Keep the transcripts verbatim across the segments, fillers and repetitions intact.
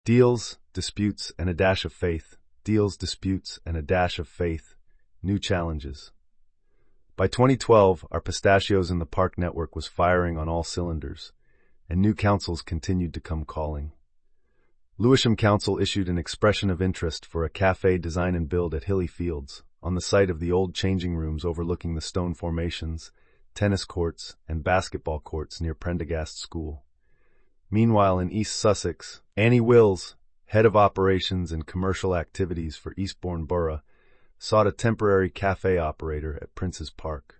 Deals, disputes, and a dash of faith. Deals, disputes, and a dash of faith. New challenges. By twenty twelve, our Pistachios in the Park network was firing on all cylinders, and new councils continued to come calling. Lewisham Council issued an expression of interest for a cafe design and build at Hilly Fields, on the site of the old changing rooms overlooking the stone formations, tennis courts, and basketball courts near Prendergast School. Meanwhile, in East Sussex, Annie Wills, head of operations and commercial activities for Eastbourne Borough, sought a temporary cafe operator at Prince's Park.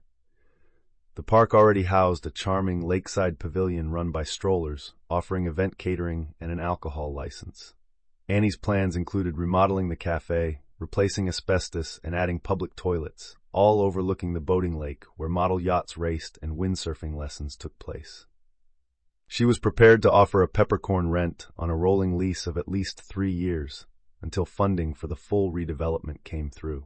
The park already housed a charming lakeside pavilion run by strollers, offering event catering and an alcohol license. Annie's plans included remodeling the cafe, replacing asbestos, and adding public toilets, all overlooking the boating lake where model yachts raced and windsurfing lessons took place. She was prepared to offer a peppercorn rent on a rolling lease of at least three years, until funding for the full redevelopment came through.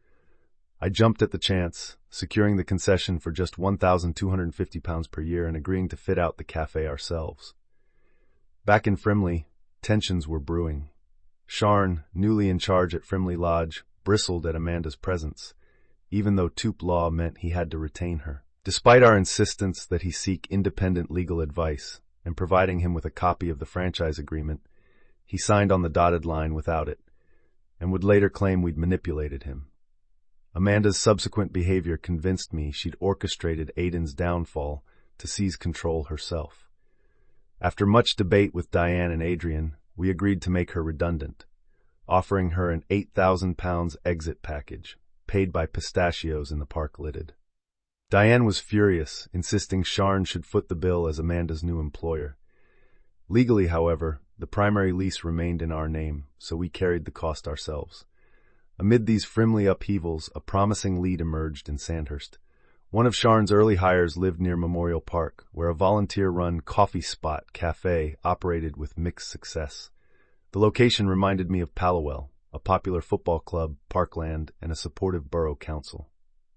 I jumped at the chance, securing the concession for just one thousand two hundred fifty pounds per year and agreeing to fit out the cafe ourselves. Back in Frimley, tensions were brewing. Sharn, newly in charge at Frimley Lodge, bristled at Amanda's presence, even though Toop law meant he had to retain her. Despite our insistence that he seek independent legal advice and providing him with a copy of the franchise agreement, he signed on the dotted line without it, and would later claim we'd manipulated him. Amanda's subsequent behavior convinced me she'd orchestrated Aidan's downfall to seize control herself. After much debate with Diane and Adrian, we agreed to make her redundant, offering her an eight thousand pounds exit package, paid by Pistachios in the Park Limited. Diane was furious, insisting Sharn should foot the bill as Amanda's new employer. Legally, however, the primary lease remained in our name, so we carried the cost ourselves. Amid these Frimley upheavals, a promising lead emerged in Sandhurst. One of Sharn's early hires lived near Memorial Park, where a volunteer-run coffee spot cafe operated with mixed success. The location reminded me of Pallowell, a popular football club, parkland, and a supportive borough council.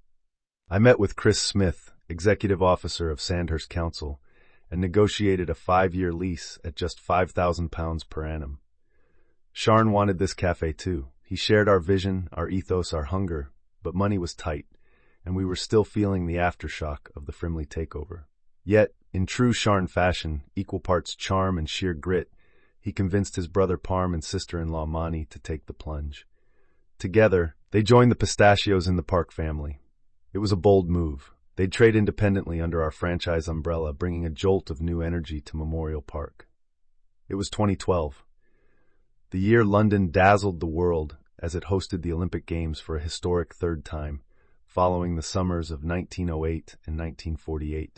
I met with Chris Smith, executive officer of Sandhurst Council, and negotiated a five-year lease at just five thousand pounds per annum. Sharn wanted this cafe too. He shared our vision, our ethos, our hunger, but money was tight, and we were still feeling the aftershock of the Frimley takeover. Yet, in true Sharn fashion, equal parts charm and sheer grit, he convinced his brother Parm and sister-in-law Mani to take the plunge. Together, they joined the Pistachios in the Park family. It was a bold move. They'd trade independently under our franchise umbrella, bringing a jolt of new energy to Memorial Park. It was twenty twelve. The year London dazzled the world as it hosted the Olympic Games for a historic third time, following the summers of nineteen oh eight and nineteen forty-eight.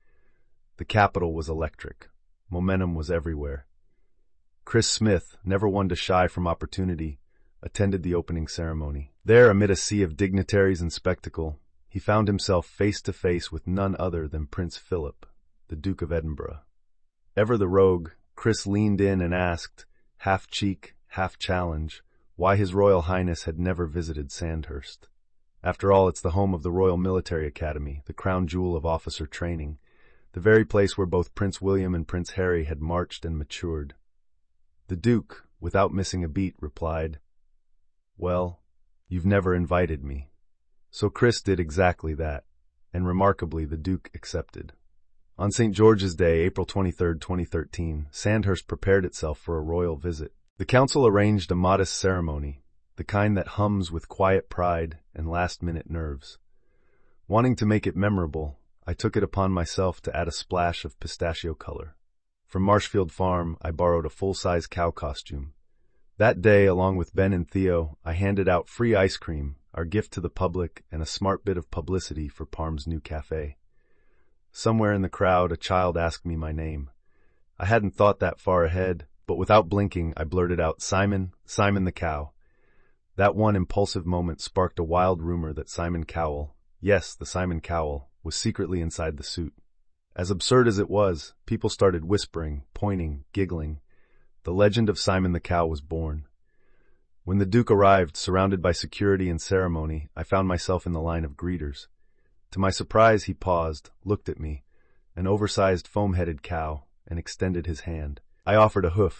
The capital was electric. Momentum was everywhere. Chris Smith, never one to shy from opportunity, attended the opening ceremony. There, amid a sea of dignitaries and spectacle, he found himself face-to-face with none other than Prince Philip, the Duke of Edinburgh. Ever the rogue, Chris leaned in and asked, half cheek, half challenge, why His Royal Highness had never visited Sandhurst. After all, it's the home of the Royal Military Academy, the crown jewel of officer training, the very place where both Prince William and Prince Harry had marched and matured. The Duke, without missing a beat, replied, "Well, you've never invited me." So Chris did exactly that, and remarkably the Duke accepted. On Saint George's Day, April twenty-third, twenty thirteen, Sandhurst prepared itself for a royal visit. The council arranged a modest ceremony, the kind that hums with quiet pride and last-minute nerves. Wanting to make it memorable, I took it upon myself to add a splash of pistachio color. From Marshfield Farm, I borrowed a full-size cow costume. That day, along with Ben and Theo, I handed out free ice cream, our gift to the public, and a smart bit of publicity for Parm's new cafe. Somewhere in the crowd, a child asked me my name. I hadn't thought that far ahead, but without blinking, I blurted out, "Simon, Simon the cow." That one impulsive moment sparked a wild rumor that Simon Cowell, yes, the Simon Cowell, was secretly inside the suit. As absurd as it was, people started whispering, pointing, giggling. The legend of Simon the Cow was born. When the Duke arrived, surrounded by security and ceremony, I found myself in the line of greeters. To my surprise, he paused, looked at me, an oversized foam-headed cow, and extended his hand. I offered a hoof.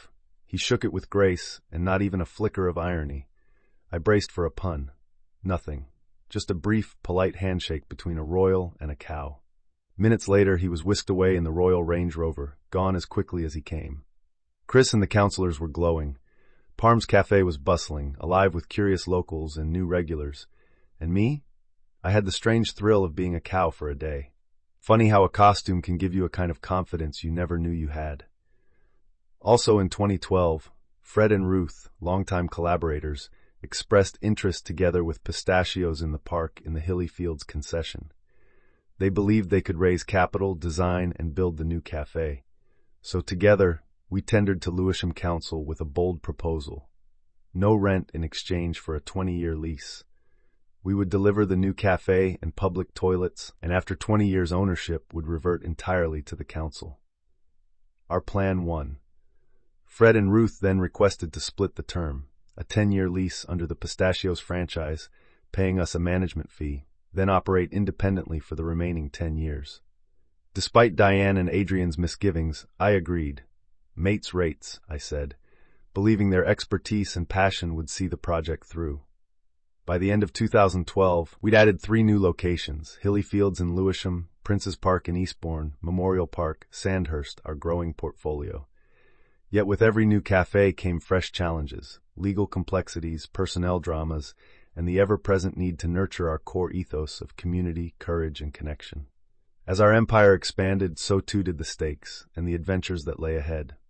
He shook it with grace, and not even a flicker of irony. I braced for a pun. Nothing. Just a brief, polite handshake between a royal and a cow. Minutes later, he was whisked away in the Royal Range Rover, gone as quickly as he came. Chris and the counselors were glowing. Parm's Cafe was bustling, alive with curious locals and new regulars. And me? I had the strange thrill of being a cow for a day. Funny how a costume can give you a kind of confidence you never knew you had. Also in twenty twelve, Fred and Ruth, longtime collaborators, expressed interest together with Pistachios in the Park in the Hilly Fields concession. They believed they could raise capital, design, and build the new cafe. So together, we tendered to Lewisham Council with a bold proposal. No rent in exchange for a twenty-year lease. We would deliver the new cafe and public toilets, and after twenty years' ownership would revert entirely to the council. Our plan won. Fred and Ruth then requested to split the term, a ten-year lease under the Pistachios franchise, paying us a management fee, then operate independently for the remaining ten years. Despite Diane and Adrian's misgivings, I agreed. Mates rates, I said, believing their expertise and passion would see the project through. By the end of two thousand twelve, we'd added three new locations, Hilly Fields in Lewisham, Prince's Park in Eastbourne, Memorial Park, Sandhurst, our growing portfolio. Yet with every new cafe came fresh challenges, legal complexities, personnel dramas, and the ever-present need to nurture our core ethos of community, courage, and connection. As our empire expanded, so too did the stakes and the adventures that lay ahead.